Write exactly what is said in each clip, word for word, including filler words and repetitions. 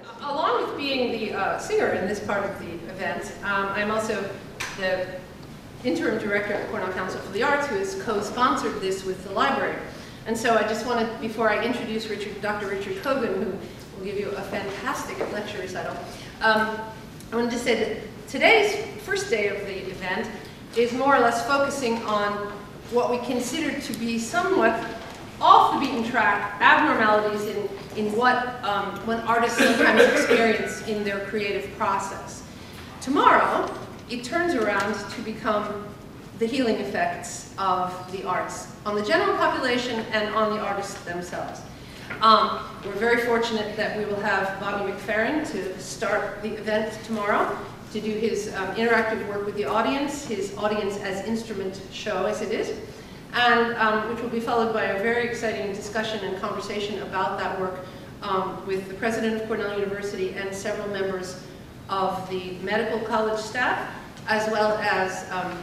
Along with being the uh, singer in this part of the event, um, I'm also the interim director of the Cornell Council for the Arts, who has co-sponsored this with the library. And so I just wanted, before I introduce Richard, Doctor Richard Kogan, who will give you a fantastic lecture recital, um, I wanted to say that today's first day of the event is more or less focusing on what we consider to be somewhat off the beaten track abnormalities in, in what, um, what artists sometimes experience in their creative process. Tomorrow, it turns around to become the healing effects of the arts on the general population and on the artists themselves. Um, we're very fortunate that we will have Bobby McFerrin to start the event tomorrow, to do his um, interactive work with the audience, his audience as instrument show as it is, and um, which will be followed by a very exciting discussion and conversation about that work um, with the president of Cornell University and several members of the medical college staff, as well as um,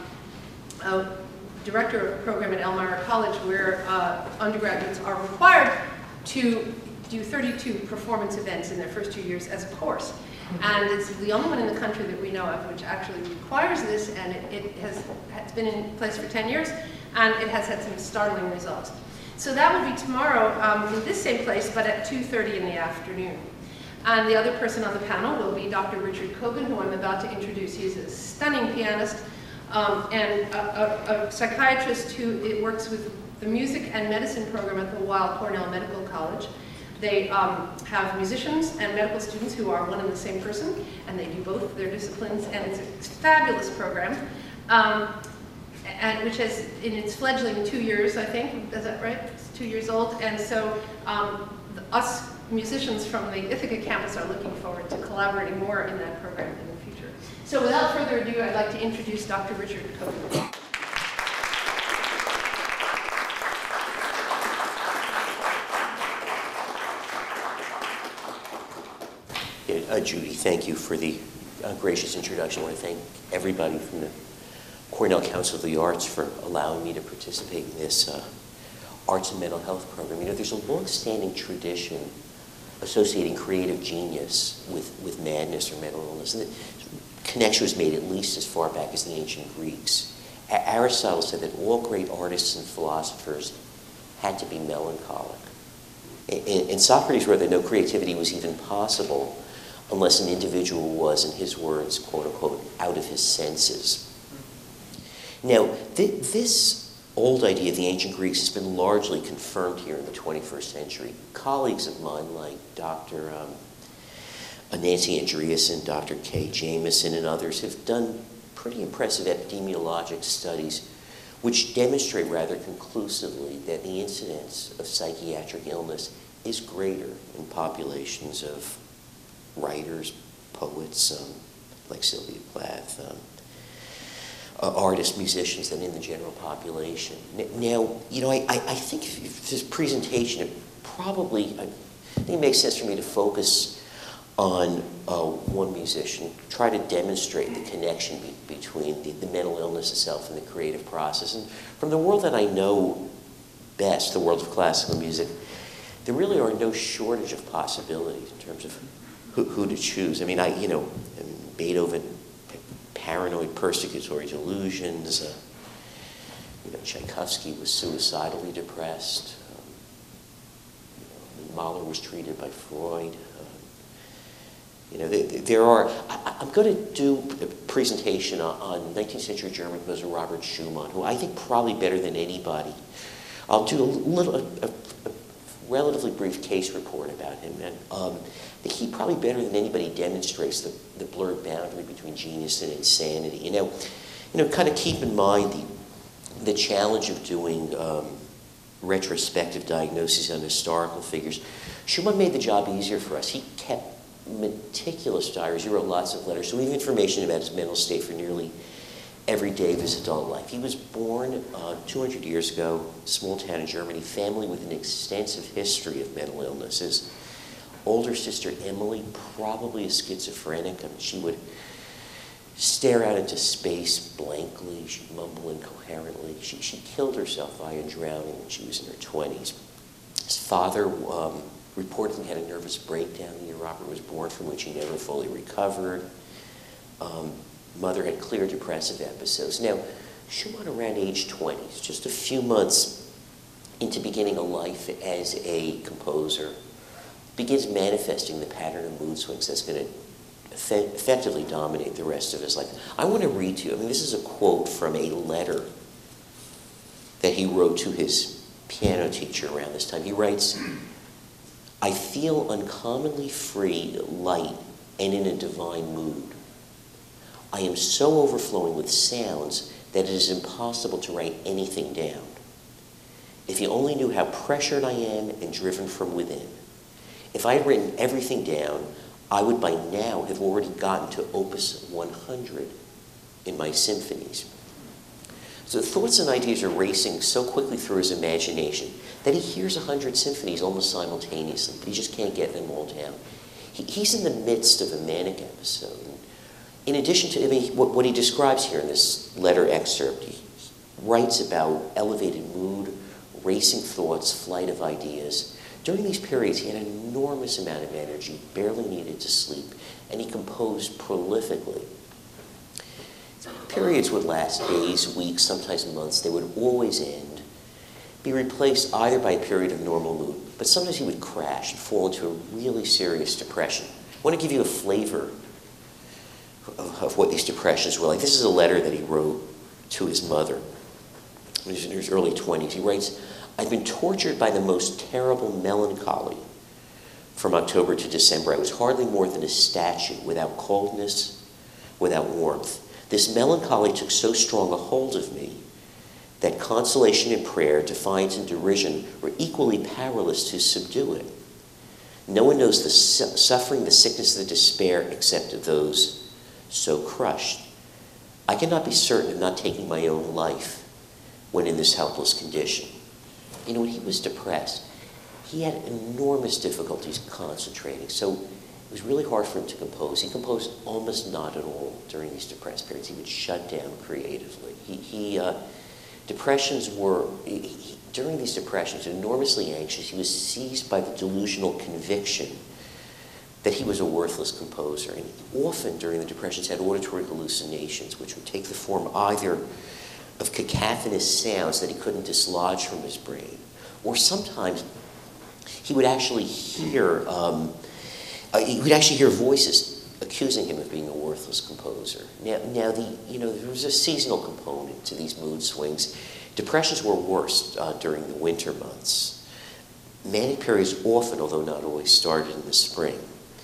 a director of a program at Elmira College where uh, undergraduates are required to do thirty-two performance events in their first two years as a course. And it's the only one in the country that we know of which actually requires this, and it, it has it's been in place for ten years, and it has had some startling results. So that will be tomorrow um, in this same place, but at two thirty in the afternoon. And the other person on the panel will be Doctor Richard Kogan, who I'm about to introduce. He's a stunning pianist um, and a, a, a psychiatrist who it works with the music and medicine program at the Weill Cornell Medical College. They um, have musicians and medical students who are one and the same person, and they do both their disciplines, and it's a fabulous program, um, and which has, in its fledgling two years, I think, is that right? It's two years old, and so um, the, us musicians from the Ithaca campus are looking forward to collaborating more in that program in the future. So without further ado, I'd like to introduce Doctor Richard Kogan. Uh, Judy, thank you for the uh, gracious introduction. I want to thank everybody from the Cornell Council of the Arts for allowing me to participate in this uh, arts and mental health program. You know, there's a long-standing tradition associating creative genius with, with madness or mental illness. And the connection was made at least as far back as the ancient Greeks. A Aristotle said that all great artists and philosophers had to be melancholic. And, and Socrates wrote that no creativity was even possible unless an individual was, in his words, quote unquote, out of his senses. Now, th this old idea of the ancient Greeks has been largely confirmed here in the twenty-first century. Colleagues of mine like Doctor Um, Nancy Andreasen, Doctor Kay Jamieson, and others have done pretty impressive epidemiologic studies which demonstrate rather conclusively that the incidence of psychiatric illness is greater in populations of writers, poets, um, like Sylvia Plath, um, uh, artists, musicians, than in the general population. Now, you know, I, I, I think this presentation, it probably, I think it makes sense for me to focus on uh, one musician, try to demonstrate the connection be between the, the mental illness itself and the creative process. And from the world that I know best, the world of classical music, there really are no shortage of possibilities in terms of who, who to choose. I mean, I, you know, Beethoven, paranoid persecutory delusions. Uh, you know, Tchaikovsky was suicidally depressed. Um, you know, Mahler was treated by Freud. Uh, you know, there, there are. I, I'm going to do a presentation on, on nineteenth century German composer Robert Schumann, who I think probably better than anybody. I'll do a little. A, a, relatively brief case report about him, and um, he probably better than anybody demonstrates the, the blurred boundary between genius and insanity. You know, you know, kind of keep in mind the, the challenge of doing um, retrospective diagnoses on historical figures. Schumann made the job easier for us. He kept meticulous diaries. He wrote lots of letters, so we have information about his mental state for nearly every day of his adult life. He was born uh, two hundred years ago, small town in Germany, family with an extensive history of mental illness. His older sister, Emily, probably a schizophrenic. I mean, she would stare out into space blankly. She'd mumble incoherently. She, she killed herself via drowning when she was in her twenties. His father um, reportedly had a nervous breakdown the year Robert was born, from which he never fully recovered. Um, mother had clear depressive episodes. Now, Schumann around age twenty, just a few months into beginning a life as a composer, begins manifesting the pattern of mood swings that's going to effect effectively dominate the rest of his life. I want to read to you, I mean, this is a quote from a letter that he wrote to his piano teacher around this time. He writes, "I feel uncommonly free, light, and in a divine mood. I am so overflowing with sounds that it is impossible to write anything down. If you only knew how pressured I am and driven from within. If I had written everything down, I would by now have already gotten to opus one hundred in my symphonies." So the thoughts and ideas are racing so quickly through his imagination that he hears a hundred symphonies almost simultaneously, but he just can't get them all down. He, he's in the midst of a manic episode. In addition to, I mean, what, what he describes here in this letter excerpt, he writes about elevated mood, racing thoughts, flight of ideas. During these periods, he had an enormous amount of energy, barely needed to sleep, and he composed prolifically. Periods would last days, weeks, sometimes months. They would always end, be replaced either by a period of normal mood, but sometimes he would crash and fall into a really serious depression. I want to give you a flavor of, of what these depressions were like. This is a letter that he wrote to his mother. He was in his early twenties. He writes, "I've been tortured by the most terrible melancholy from October to December. I was hardly more than a statue, without coldness, without warmth. This melancholy took so strong a hold of me that consolation and prayer, defiance and derision were equally powerless to subdue it. No one knows the su suffering, the sickness, the despair, except of those so crushed. I cannot be certain of not taking my own life when in this helpless condition." You know, when he was depressed, he had enormous difficulties concentrating, so it was really hard for him to compose. He composed almost not at all during these depressed periods. He would shut down creatively. He, he uh, depressions were, he, he, during these depressions, enormously anxious. He was seized by the delusional conviction that he was a worthless composer. And often during the depressions had auditory hallucinations, which would take the form either of cacophonous sounds that he couldn't dislodge from his brain, or sometimes he would actually hear, um, uh, he would actually hear voices accusing him of being a worthless composer. Now, now the, you know, there was a seasonal component to these mood swings. Depressions were worse uh, during the winter months. Manic periods often, although not always, started in the spring.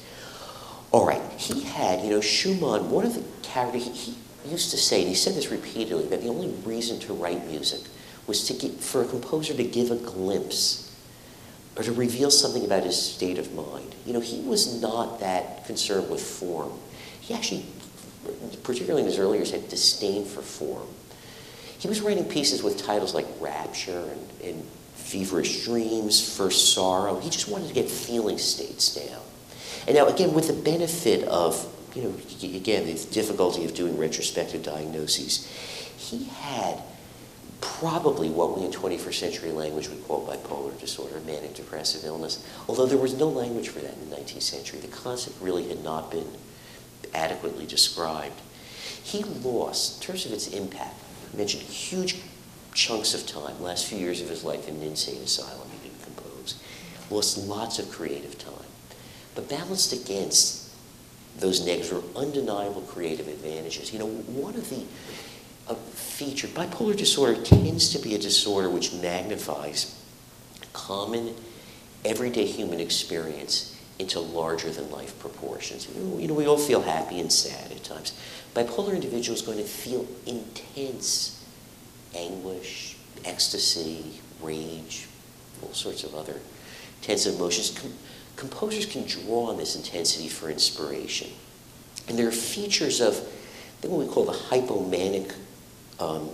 All right, he had, you know, Schumann, one of the characters, he, he used to say, and he said this repeatedly, that the only reason to write music was to get, for a composer to give a glimpse or to reveal something about his state of mind. You know, he was not that concerned with form. He actually, particularly in his early years, had disdain for form. He was writing pieces with titles like Rapture and, and Feverish Dreams, First Sorrow. He just wanted to get feeling states down. And now, again, with the benefit of, you know, again, the difficulty of doing retrospective diagnoses, he had probably what we in twenty-first century language would call bipolar disorder, manic depressive illness, although there was no language for that in the nineteenth century. The concept really had not been adequately described. He lost, in terms of its impact, I mentioned huge chunks of time, last few years of his life in an insane asylum. He didn't compose. Lost lots of creative time. But balanced against those negatives were undeniable creative advantages. You know, one of the uh, feature, bipolar disorder tends to be a disorder which magnifies common, everyday human experience into larger than life proportions. You know, you know, we all feel happy and sad at times. Bipolar individuals are going to feel intense anguish, ecstasy, rage, all sorts of other intense emotions. Com composers can draw on this intensity for inspiration. And there are features of what we call the hypomanic um,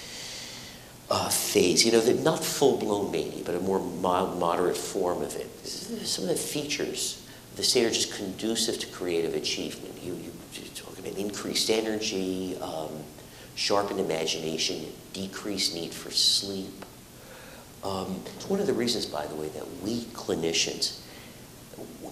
uh, phase. You know, they're not full-blown mania, but a more mild, moderate form of it. Some of the features of the state are just conducive to creative achievement. You, you, you talk about increased energy, um, sharpened imagination, decreased need for sleep. Um, it's one of the reasons, by the way, that we clinicians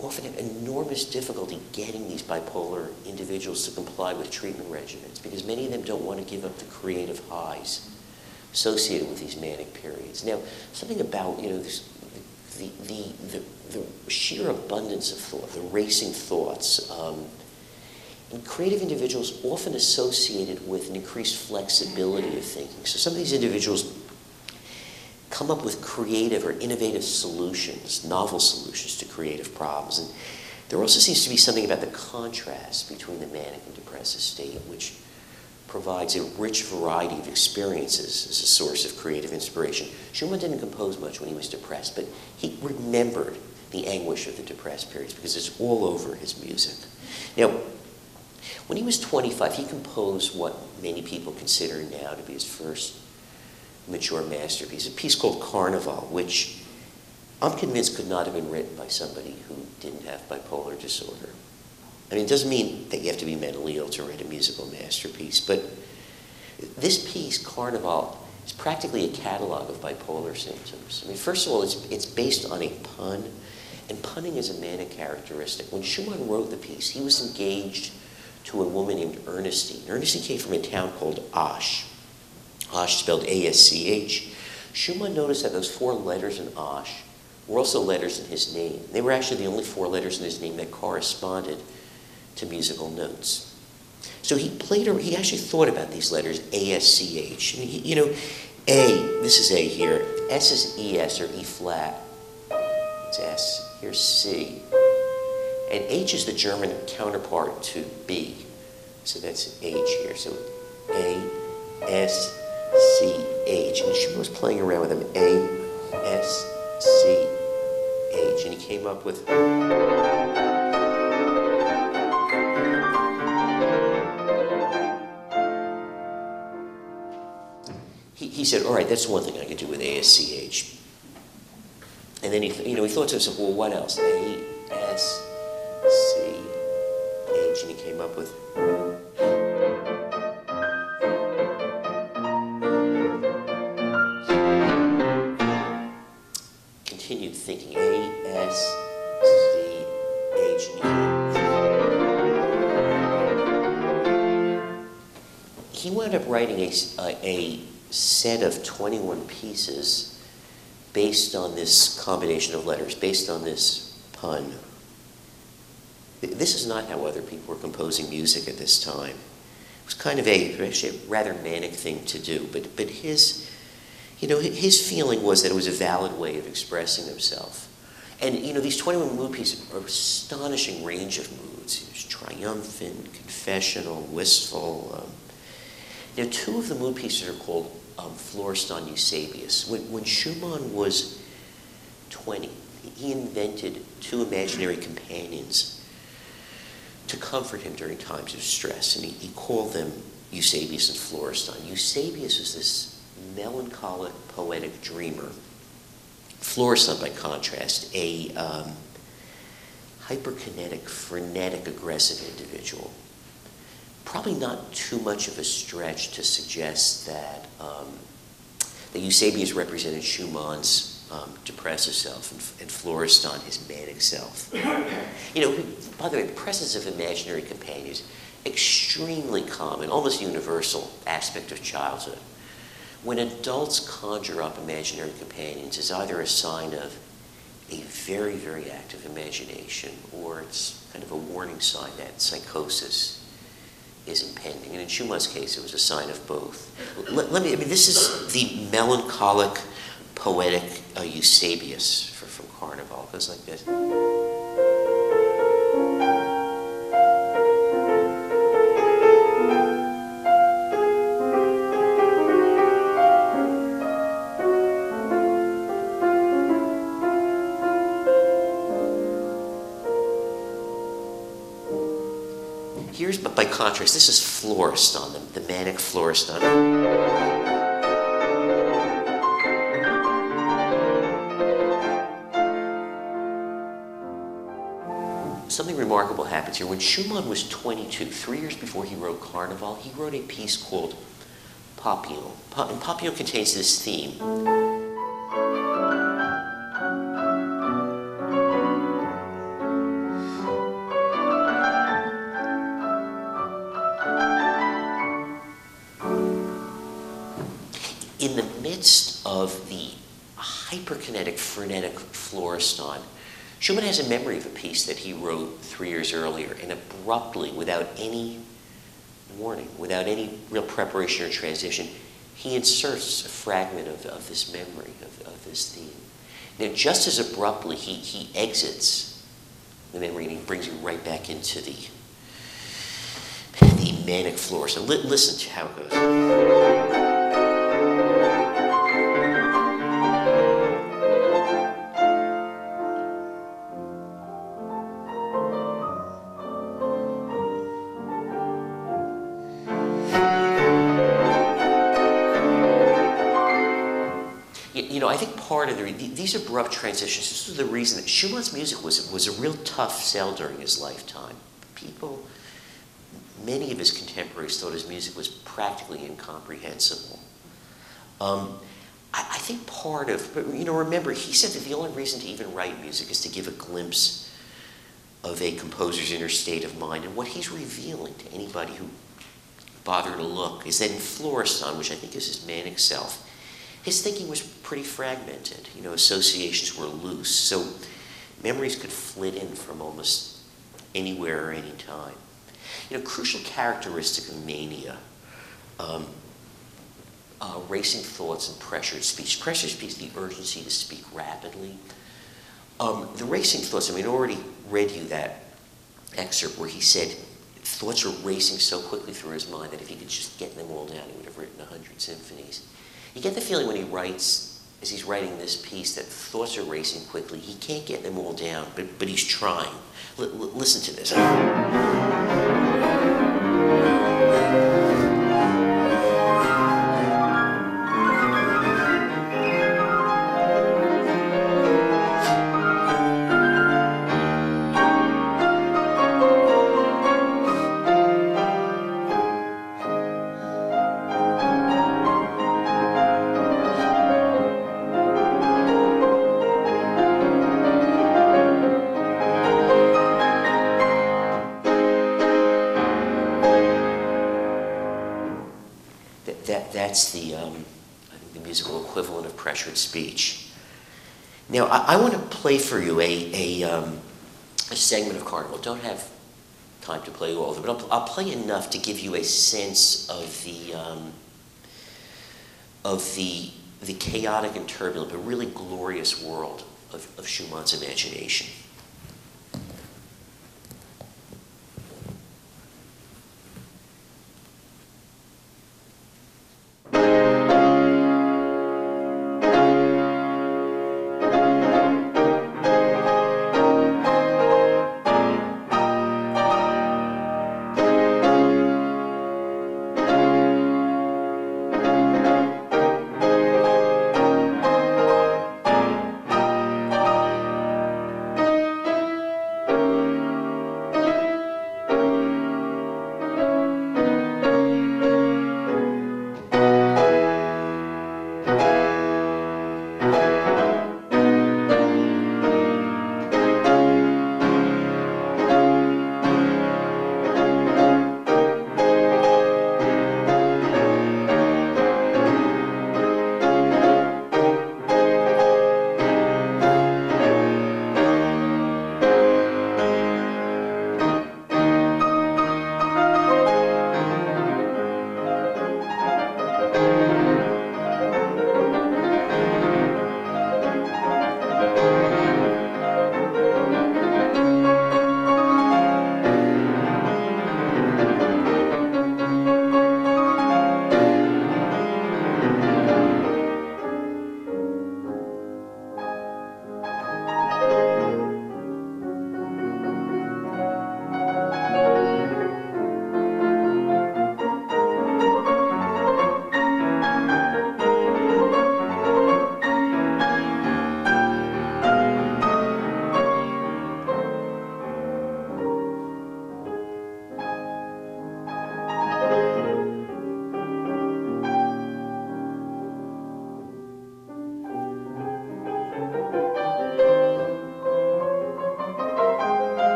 often have enormous difficulty getting these bipolar individuals to comply with treatment regimens because many of them don't want to give up the creative highs associated with these manic periods. Now, something about, you know, this, the, the, the, the sheer abundance of thought, the racing thoughts, um, and creative individuals often associated with an increased flexibility of thinking. So some of these individuals come up with creative or innovative solutions, novel solutions to creative problems. And there also seems to be something about the contrast between the manic and depressive state, which provides a rich variety of experiences as a source of creative inspiration. Schumann didn't compose much when he was depressed, but he remembered the anguish of the depressed periods because it's all over his music. Now, when he was twenty-five, he composed what many people consider now to be his first mature masterpiece, a piece called Carnival, which I'm convinced could not have been written by somebody who didn't have bipolar disorder. I mean, it doesn't mean that you have to be mentally ill to write a musical masterpiece, but this piece, Carnival, is practically a catalog of bipolar symptoms. I mean, first of all, it's, it's based on a pun, and punning is a manic characteristic. When Schumann wrote the piece, he was engaged to a woman named Ernestine. Ernestine came from a town called Asch. Asch spelled A S C H. Schumann noticed that those four letters in Asch were also letters in his name. They were actually the only four letters in his name that corresponded to musical notes. So he played, he actually thought about these letters, A S C H. And he, you know, A, this is A here. S is E S or E flat. It's S. Here's C. And H is the German counterpart to B. So that's H here. So A, S, C, H. And Schumann was playing around with them. A, S, C, H. And he came up with... He, he said, all right, that's one thing I could do with A, S, C, H. And then he, you know, he thought to himself, well, what else? A, S, C, H. And he came up with... Continued thinking, A, S, C, H. He wound up writing a, a, a set of twenty-one pieces based on this combination of letters, based on this pun. This is not how other people were composing music at this time. It was kind of a, actually a rather manic thing to do, but, but his... You know, his feeling was that it was a valid way of expressing himself. And, you know, these twenty-one mood pieces are an astonishing range of moods. There's triumphant, confessional, wistful. Um, you know, two of the mood pieces are called um, Florestan Eusebius. When, when Schumann was twenty, he invented two imaginary companions to comfort him during times of stress, and he, he called them Eusebius and Florestan. Eusebius is this melancholic, poetic dreamer. Florestan, by contrast, a um, hyperkinetic, frenetic, aggressive individual. Probably not too much of a stretch to suggest that, um, that Eusebius represented Schumann's um, depressive self and, and Florestan his manic self. You know, by the way, the presence of imaginary companions, extremely common, almost universal aspect of childhood. When adults conjure up imaginary companions, it's either a sign of a very, very active imagination, or it's kind of a warning sign that psychosis is impending. And in Schumann's case, it was a sign of both. Let, let me, I mean, this is the melancholic, poetic uh, Eusebius for, from Carnival. It goes like this. Here's, but by contrast, this is Florestan, the, the manic Florestan. Something remarkable happens here. When Schumann was twenty-two, three years before he wrote Carnival, he wrote a piece called Papillon. And Papillon contains this theme. midst of the hyperkinetic, frenetic Florestan, Schumann has a memory of a piece that he wrote three years earlier, and abruptly, without any warning, without any real preparation or transition, he inserts a fragment of, of this memory, of, of this theme. Now, just as abruptly, he, he exits the memory and he brings you right back into the, the manic floor. So li listen to how it goes. You know, I think part of the, these abrupt transitions, this was the reason that Schumann's music was, was a real tough sell during his lifetime. People, many of his contemporaries thought his music was practically incomprehensible. Um, I, I think part of, but you know, remember, he said that the only reason to even write music is to give a glimpse of a composer's inner state of mind. And what he's revealing to anybody who bothered to look is that in Florestan, which I think is his manic self, his thinking was pretty fragmented. You know, associations were loose, so memories could flit in from almost anywhere or any time. You know, crucial characteristic of mania, um, uh, racing thoughts and pressured speech. Pressured speech, the urgency to speak rapidly. Um, the racing thoughts, I mean, I already read you that excerpt where he said thoughts are racing so quickly through his mind that if he could just get them all down, he would have written a hundred symphonies. You get the feeling when he writes, as he's writing this piece, that thoughts are racing quickly. He can't get them all down, but, but he's trying. L l listen to this. That's the, um, I think the musical equivalent of pressured speech. Now, I, I want to play for you a, a, um, a segment of Carnival. Don't have time to play all of it, but I'll, I'll play enough to give you a sense of the, um, of the, the chaotic and turbulent, but really glorious world of, of Schumann's imagination.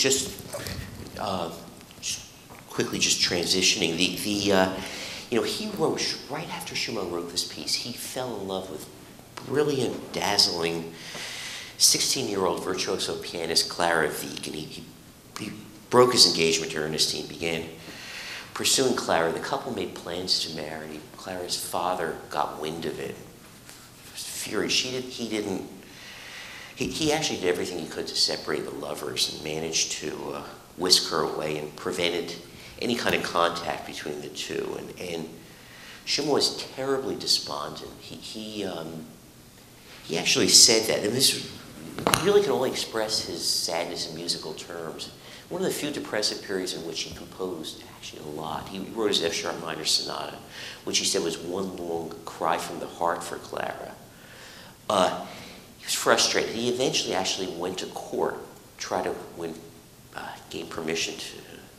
just, uh, just quickly just transitioning, the, the uh, you know, he wrote, right after Schumann wrote this piece, he fell in love with brilliant, dazzling sixteen-year-old virtuoso pianist Clara Wieck, and he, he, he broke his engagement to Ernestine, began pursuing Clara. The couple made plans to marry. Clara's father got wind of it. Was furious. She did, he didn't, he, he actually did everything he could to separate the lovers and managed to uh, whisk her away and prevented any kind of contact between the two. And, and Schumann was terribly despondent. He, he, um, he actually said that, and this really can only express his sadness in musical terms. One of the few depressive periods in which he composed actually a lot. He wrote his F sharp minor sonata, which he said was one long cry from the heart for Clara. Uh, he was frustrated. He eventually actually went to court, tried to win, uh, gain permission to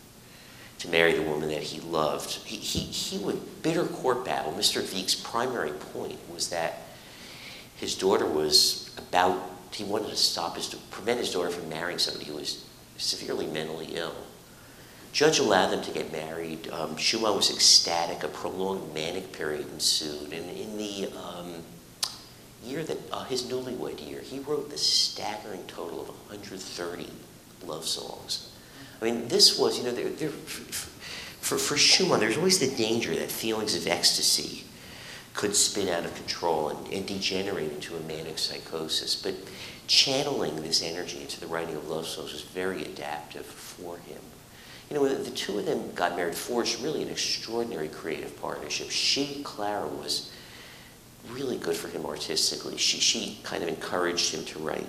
to marry the woman that he loved. He, he, he would bitter court battle. Mister Wieck's primary point was that his daughter was about, he wanted to stop his, to prevent his daughter from marrying somebody who was severely mentally ill. Judge allowed them to get married. Um, Schumann was ecstatic. A prolonged manic period ensued. And in the um, year that, uh, his newlywed year, he wrote the staggering total of one hundred thirty love songs. I mean, this was, you know, they're, they're, for, for Schumann, there's always the danger that feelings of ecstasy could spin out of control and, and degenerate into a manic psychosis. But channeling this energy into the writing of love songs was very adaptive for him. You know, the two of them got married, forged really an extraordinary creative partnership. She, Clara, was really good for him artistically. She, she kind of encouraged him to write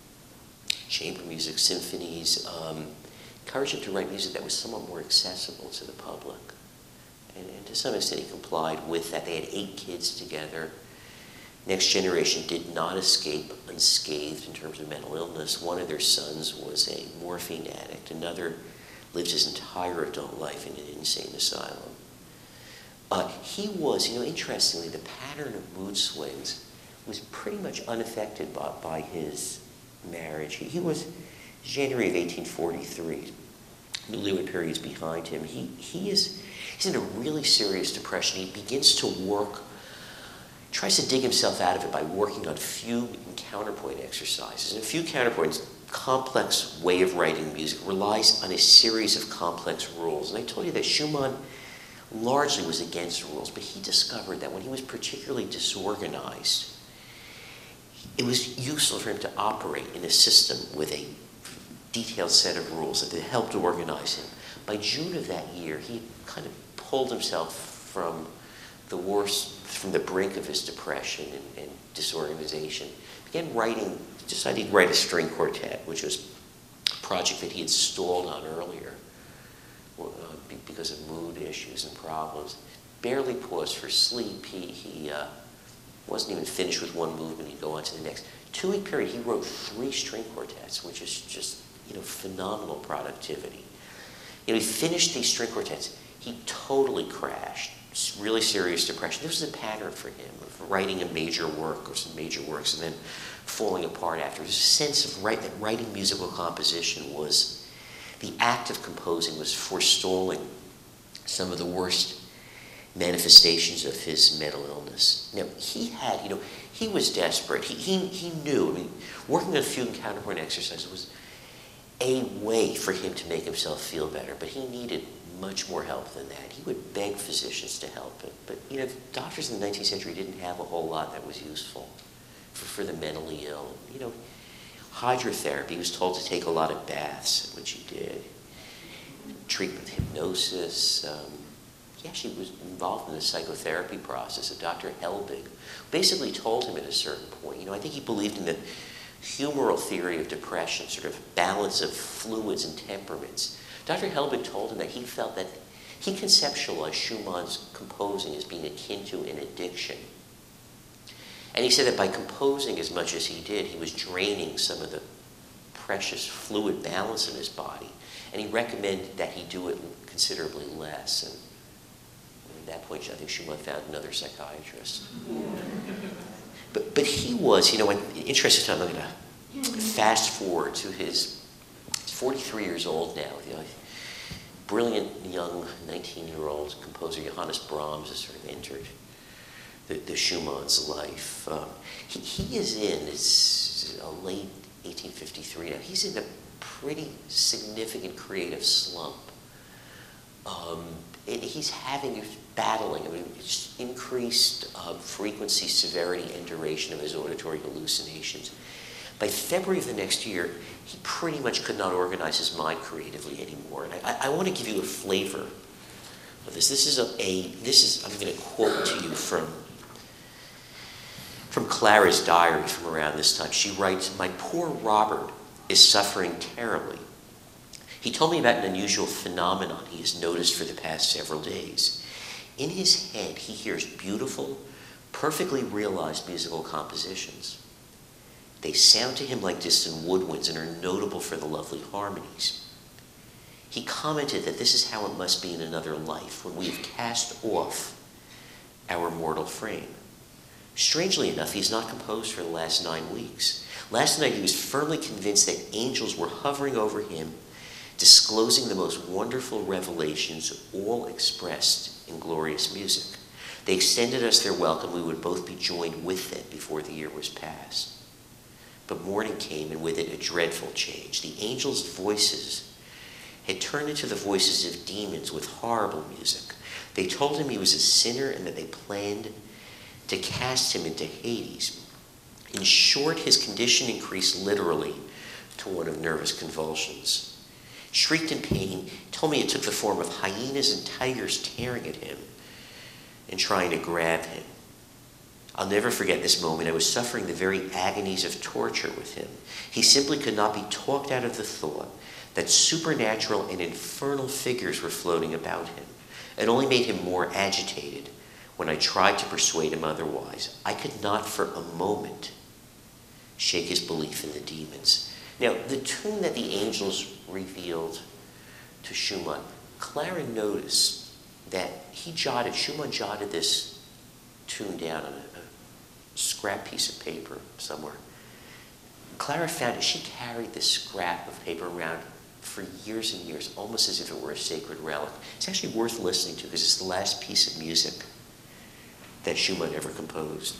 chamber music, symphonies, um, encouraged him to write music that was somewhat more accessible to the public. And, and to some extent he complied with that. They had eight kids together. Next Generation did not escape unscathed in terms of mental illness. One of their sons was a morphine addict. Another lived his entire adult life in an insane asylum. Uh, he was, you know, interestingly, the pattern of mood swings was pretty much unaffected by, by his marriage. He, he was January of eighteen forty-three. Newlywed period's behind him. He, he is, he's in a really serious depression. He begins to work, tries to dig himself out of it by working on fugue and counterpoint exercises. And fugue counterpoints, complex way of writing music, relies on a series of complex rules. And I told you that Schumann largely was against rules, but he discovered that when he was particularly disorganized, it was useful for him to operate in a system with a detailed set of rules that helped organize him. By June of that year, he kind of pulled himself from the worst, from the brink of his depression and, and disorganization. Began writing, decided he'd write a string quartet, which was a project that he had stalled on earlier uh, because of mood issues and problems. Barely paused for sleep. He, he uh, wasn't even finished with one movement. He'd go on to the next. Two-week period, he wrote three string quartets, which is just, you know, phenomenal productivity. You know, he finished these string quartets. He totally crashed. Really serious depression. This was a pattern for him of writing a major work or some major works and then falling apart after. There's a sense of write, that writing musical composition was, the act of composing was forestalling some of the worst manifestations of his mental illness. Now, he had, you know, he was desperate. He, he, he knew, I mean, working on fugue and counterpoint exercises was a way for him to make himself feel better, but he needed much more help than that. He would beg physicians to help him. But, you know, doctors in the nineteenth century didn't have a whole lot that was useful for, for the mentally ill. You know, hydrotherapy, he was told to take a lot of baths, which he did. Treatment with hypnosis. Um, he actually was involved in the psychotherapy process of Doctor Helbig. Basically told him at a certain point, you know, I think he believed in the humoral theory of depression, sort of balance of fluids and temperaments. Doctor Helbig told him that he felt that he conceptualized Schumann's composing as being akin to an addiction. And he said that by composing as much as he did, he was draining some of the precious fluid balance in his body. And he recommended that he do it considerably less. And at that point, I think Schumann found another psychiatrist. But, but he was, you know, in interest of time, I'm going to fast forward to his forty-three years old now. You know, brilliant young nineteen-year-old composer Johannes Brahms has sort of entered the, the Schumann's life. Um, he, he is in, it's a late eighteen fifty-three now, he's in a pretty significant creative slump. Um, and he's having, battling, I mean, it's increased uh, frequency, severity, and duration of his auditory hallucinations. By February of the next year, he pretty much could not organize his mind creatively anymore. And I, I want to give you a flavor of this. This is a, a this is, I'm going to quote to you from, from Clara's diary from around this time. She writes, "My poor Robert is suffering terribly. He told me about an unusual phenomenon he has noticed for the past several days. In his head, he hears beautiful, perfectly realized musical compositions. They sound to him like distant woodwinds and are notable for the lovely harmonies. He commented that this is how it must be in another life, when we have cast off our mortal frame. Strangely enough, he has not composed for the last nine weeks. Last night, he was firmly convinced that angels were hovering over him, disclosing the most wonderful revelations, all expressed in glorious music. They extended us their welcome. We would both be joined with them before the year was past. But morning came, and with it a dreadful change. The angels' voices had turned into the voices of demons with horrible music. They told him he was a sinner and that they planned to cast him into Hades. In short, his condition increased literally to one of nervous convulsions. Shrieked in pain, told me it took the form of hyenas and tigers tearing at him and trying to grab him. I'll never forget this moment. I was suffering the very agonies of torture with him. He simply could not be talked out of the thought that supernatural and infernal figures were floating about him. It only made him more agitated when I tried to persuade him otherwise. I could not for a moment shake his belief in the demons." Now, the tune that the angels revealed to Schumann, Clara noticed that he jotted, Schumann jotted this tune down on a, a scrap piece of paper somewhere. Clara found it. She carried this scrap of paper around for years and years, almost as if it were a sacred relic. It's actually worth listening to because it's the last piece of music that Schumann ever composed.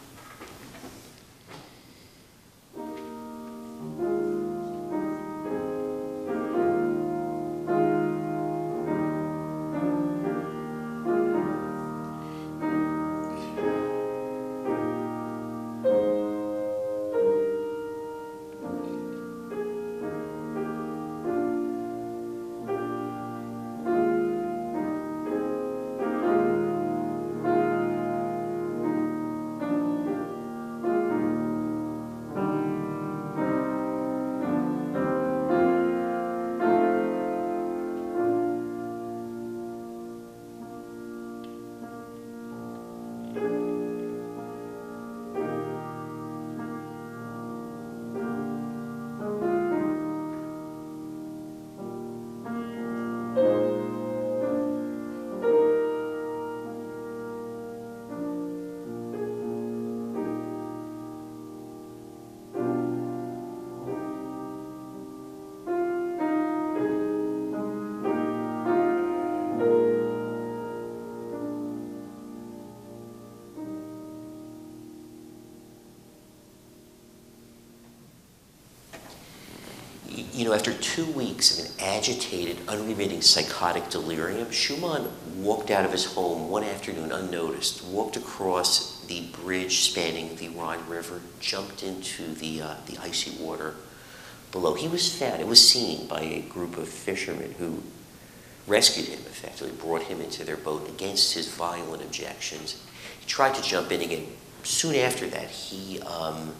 You know, after two weeks of an agitated, unremitting psychotic delirium, Schumann walked out of his home one afternoon unnoticed, walked across the bridge spanning the Rhine River, jumped into the, uh, the icy water below. He was found, it was seen by a group of fishermen who rescued him, effectively, brought him into their boat against his violent objections. He tried to jump in again. Soon after that, he... Um,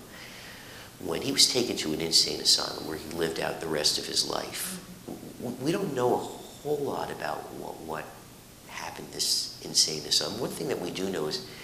when he was taken to an insane asylum where he lived out the rest of his life. We don't know a whole lot about what, what happened in this insane asylum. One thing that we do know is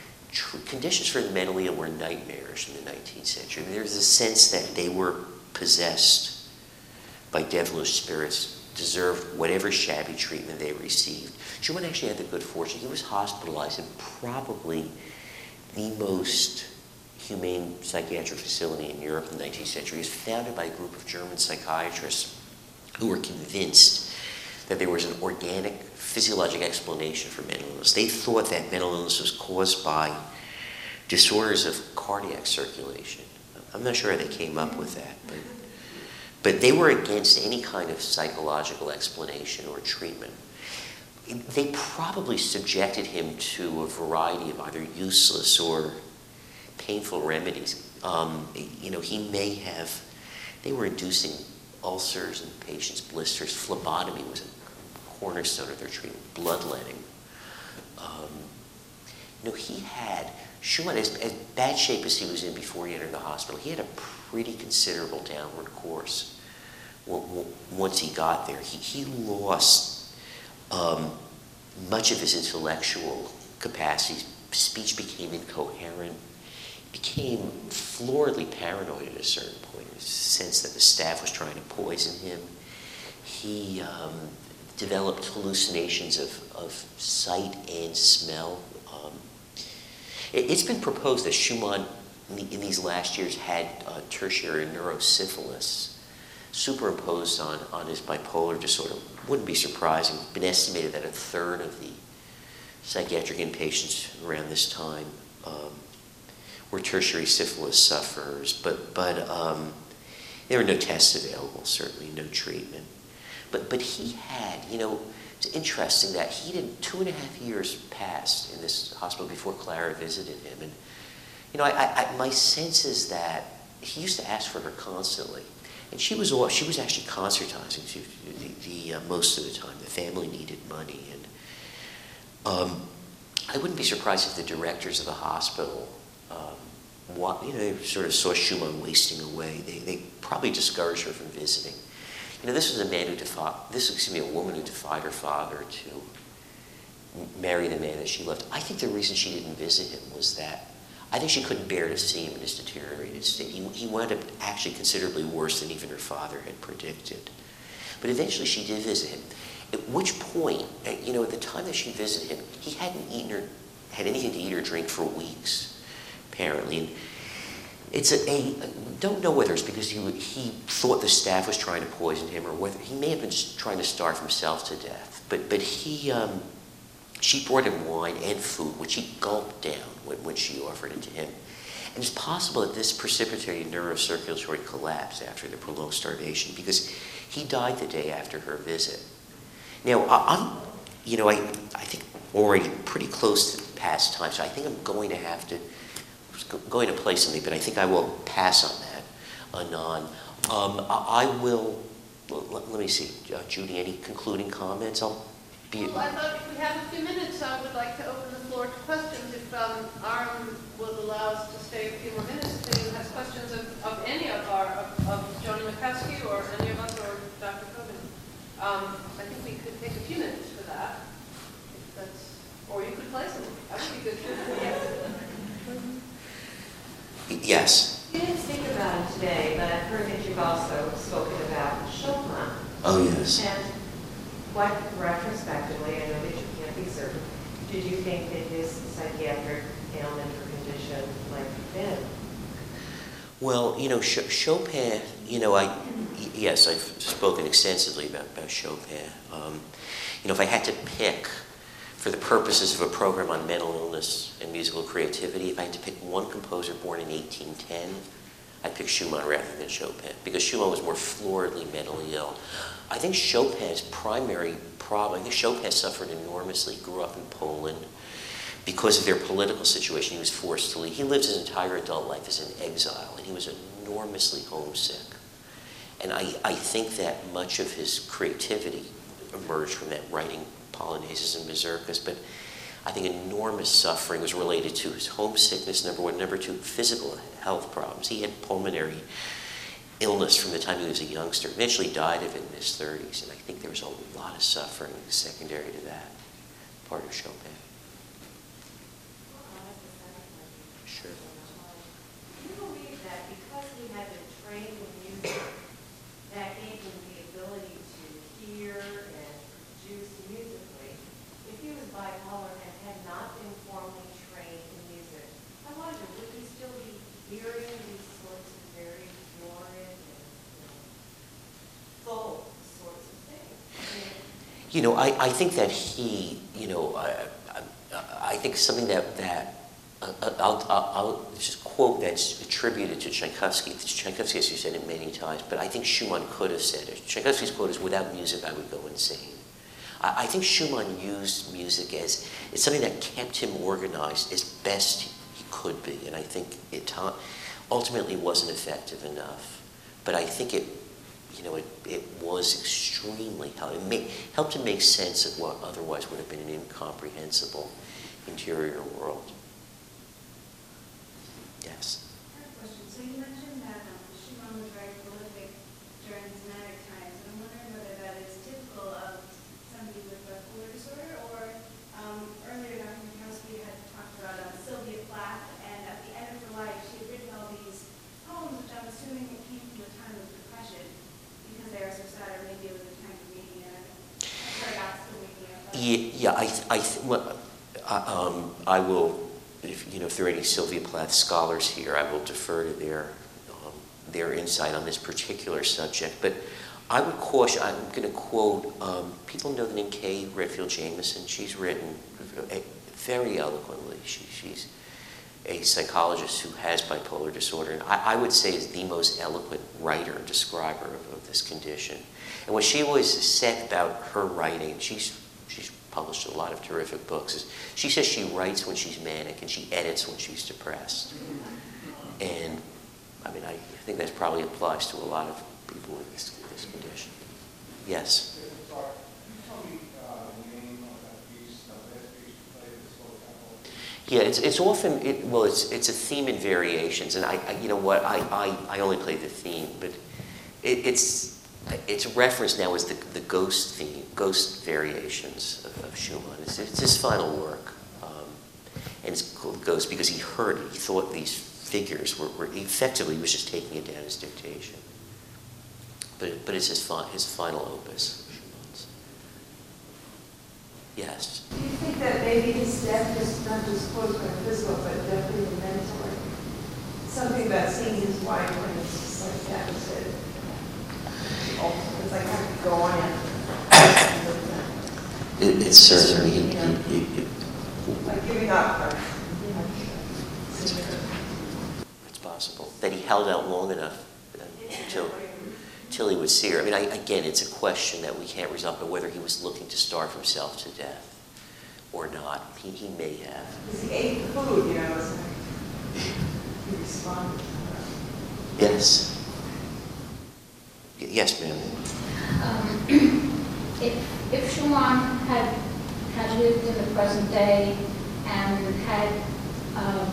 tr- conditions for the mentally ill were nightmarish in the nineteenth century. There's a sense that they were possessed by devilish spirits, deserved whatever shabby treatment they received. Schumann actually had the good fortune. He was hospitalized in probably the most humane psychiatric facility in Europe in the nineteenth century. It was founded by a group of German psychiatrists who were convinced that there was an organic physiologic explanation for mental illness. They thought that mental illness was caused by disorders of cardiac circulation. I'm not sure how they came up with that, but, but they were against any kind of psychological explanation or treatment. They probably subjected him to a variety of either useless or painful remedies. Um, you know, he may have, they were inducing ulcers in patients, blisters. Phlebotomy was a cornerstone of their treatment, bloodletting. Um, you know, he had, Schumann, as, as bad shape as he was in before he entered the hospital, he had a pretty considerable downward course once he got there. He, he lost um, much of his intellectual capacities. Speech became incoherent, became floridly paranoid at a certain point. There was a sense that the staff was trying to poison him. He um, developed hallucinations of, of sight and smell. Um, it, it's been proposed that Schumann, in, the, in these last years, had uh, tertiary neurosyphilis superimposed on, on his bipolar disorder. Wouldn't be surprising. It's been estimated that a third of the psychiatric inpatients around this time um, were tertiary syphilis sufferers, but, but um, there were no tests available, certainly no treatment. But, but he had, you know, it's interesting that he did two and a half years passed in this hospital before Clara visited him. And, you know, I, I, my sense is that he used to ask for her constantly. And she was all, she was actually concertizing she, the, the uh, most of the time. The family needed money. And um, I wouldn't be surprised if the directors of the hospital, um, what, you know, they sort of saw Schumann wasting away. They, they probably discouraged her from visiting. You know, this was a man who defied, this excuse me, a woman who defied her father to marry the man that she loved. I think the reason she didn't visit him was that I think she couldn't bear to see him in his deteriorated state. He, he wound up actually considerably worse than even her father had predicted. But eventually she did visit him, at which point, you know, at the time that she visited him, he hadn't eaten or had anything to eat or drink for weeks, apparently. And it's a, a don't know whether it's because he, he thought the staff was trying to poison him or whether he may have been just trying to starve himself to death. But, but he, um, she brought him wine and food, which he gulped down when, when she offered it to him. And it's possible that this precipitated neurocirculatory collapse after the prolonged starvation because he died the day after her visit. Now, I'm, you know, I, I think already pretty close to past time, so I think I'm going to have to, I was going to play something, but I think I will pass on that, anon. Um, I, I will, let, let me see, uh, Judy, any concluding comments? I'll be... Well, I thought if we have a few minutes, I would like to open the floor to questions. If um, Aaron will allow us to stay a few more minutes, if anyone has questions of, of any of our, of, of Joni McCaskey or any of us or Doctor Coben. Um, I think we could take a few minutes for that. If that's, or you could play something. That would be good. Yes. You didn't speak about it today, but I've heard that you've also spoken about Chopin. Oh, yes. And what, retrospectively, I know that you can't be certain, did you think that his psychiatric ailment or condition might have been? Well, you know, Chopin, you know, I, yes, I've spoken extensively about, about Chopin. Um, you know, if I had to pick, for the purposes of a program on mental illness and musical creativity, if I had to pick one composer born in eighteen ten, I'd pick Schumann rather than Chopin, because Schumann was more floridly mentally ill. I think Chopin's primary problem, I think Chopin suffered enormously, grew up in Poland. Because of their political situation, he was forced to leave. He lived his entire adult life as an exile, and he was enormously homesick. And I, I think that much of his creativity emerged from that writing polonaises and mazurkas, but I think enormous suffering was related to his homesickness, number one. Number two, physical health problems. He had pulmonary illness from the time he was a youngster, eventually died of it in his thirties, and I think there was a lot of suffering secondary to that part of Chopin. Sure. Do you believe that because he had been trained in music, that gave him the ability to hear and produce musically? If he was bipolar and had not been formally trained in music, I wonder, would he still be hearing these sorts of very florid and, you know, full sort You know, I, I think that he, you know, I, I, I think something that, that uh, I'll, I'll, I'll just quote that's attributed to Tchaikovsky. Tchaikovsky has said it many times, but I think Schumann could have said it. Tchaikovsky's quote is, "Without music, I would go insane." I, I think Schumann used music as, it's something that kept him organized as best he could be, and I think it ultimately wasn't effective enough. But I think it, you know, it, it was extremely helpful. It made, helped to make sense of what otherwise would have been an incomprehensible interior world. Yes? I have a question. So you mentioned that um, Schumann was very prolific during his manic times. I'm wondering whether that is typical of somebody with bipolar disorder, or um, earlier Doctor Mikowski had talked about um, Sylvia Plath, and at the end of her life, she had written all these poems, which I'm assuming it came from a time of depression, because they are so sad, or maybe it was a time of waking up. Sorry, not still waking up. Yeah, yeah I, I, well, I, um, I will, if, you know, if there are any Sylvia Plath scholars here, I will defer to their, um, their insight on this particular subject. But I would caution, I'm going to quote, um, people know the name Kay Redfield Jamison. She's written very eloquently. She, she's a psychologist who has bipolar disorder, and I, I would say is the most eloquent writer and describer of, of this condition. And what she always said about her writing, she's, she's published a lot of terrific books, is she says she writes when she's manic and she edits when she's depressed. And I mean, I think that probably applies to a lot of people with this, this condition. Yes? Yeah, it's, it's often, it, well, it's, it's a theme in variations, and I, I you know what, I, I, I only play the theme, but it, it's, it's referenced now as the, the ghost theme, ghost variations of, of Schumann. It's, it's his final work, um, and it's called Ghost because he heard it, he thought these figures were, were effectively, he was just taking it down as dictation. But, but it's his, fi his final opus. Yes. Do you think that maybe his death is not just quote physical, but definitely mental? Something about seeing his wife when it's just like that was it. It's like I could go on and it, it's certainly he, he, he, he, like giving up. It's possible that he held out long enough until. Till he was seared. I mean, I, again, it's a question that we can't resolve, but whether he was looking to starve himself to death or not. He, he may have. Because he ate the food, you know, it was like, he responded. Yes. Y yes, ma'am. Um, if, if Schumann had, had lived in the present day and had um,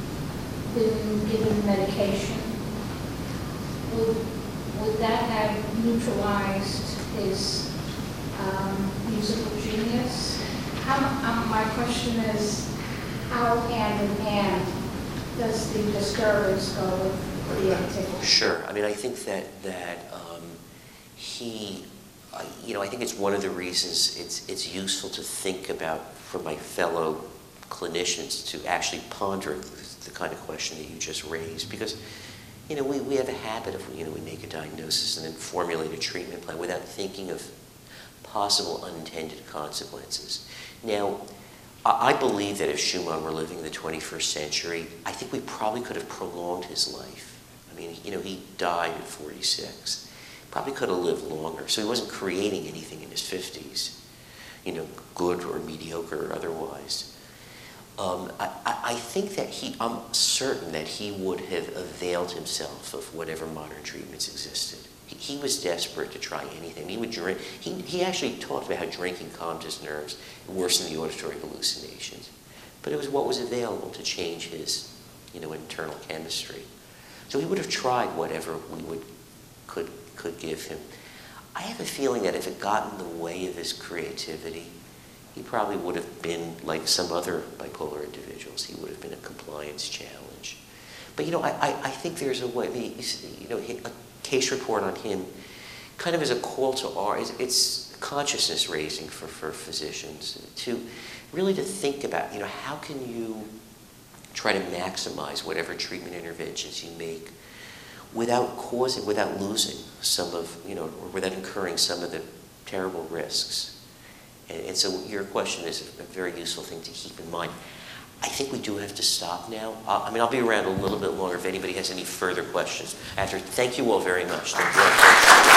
been given medication, would Would that have neutralized his um, musical genius? How, um, my question is, how hand in hand does the disturbance go with the activity? Sure. I mean, I think that that um, he, uh, you know, I think it's one of the reasons it's it's useful to think about for my fellow clinicians to actually ponder the kind of question that you just raised, because. You know, we, we have a habit of, you know, we make a diagnosis and then formulate a treatment plan without thinking of possible unintended consequences. Now, I, I believe that if Schumann were living in the twenty-first century, I think we probably could have prolonged his life. I mean, you know, he died at forty-six. Probably could have lived longer. So he wasn't creating anything in his fifties, you know, good or mediocre or otherwise. Um, I, I think that he, I'm certain that he would have availed himself of whatever modern treatments existed. He, he was desperate to try anything. He would drink, he, he actually talked about how drinking calmed his nerves and worsened the auditory hallucinations. But it was what was available to change his, you know, internal chemistry. So he would have tried whatever we would, could, could give him. I have a feeling that if it got in the way of his creativity, he probably would have been like some other bipolar individuals. He would have been a compliance challenge. But, you know, I, I, I think there's a way, you know, a case report on him kind of as a call to our, it's, it's consciousness raising for, for physicians to really to think about, you know, how can you try to maximize whatever treatment interventions you make without causing, without losing some of, you know, or without incurring some of the terrible risks. And, and so your question is a very useful thing to keep in mind. I think we do have to stop now. Uh, I mean, I'll be around a little bit longer if anybody has any further questions. After, thank you all very much. Thank you all.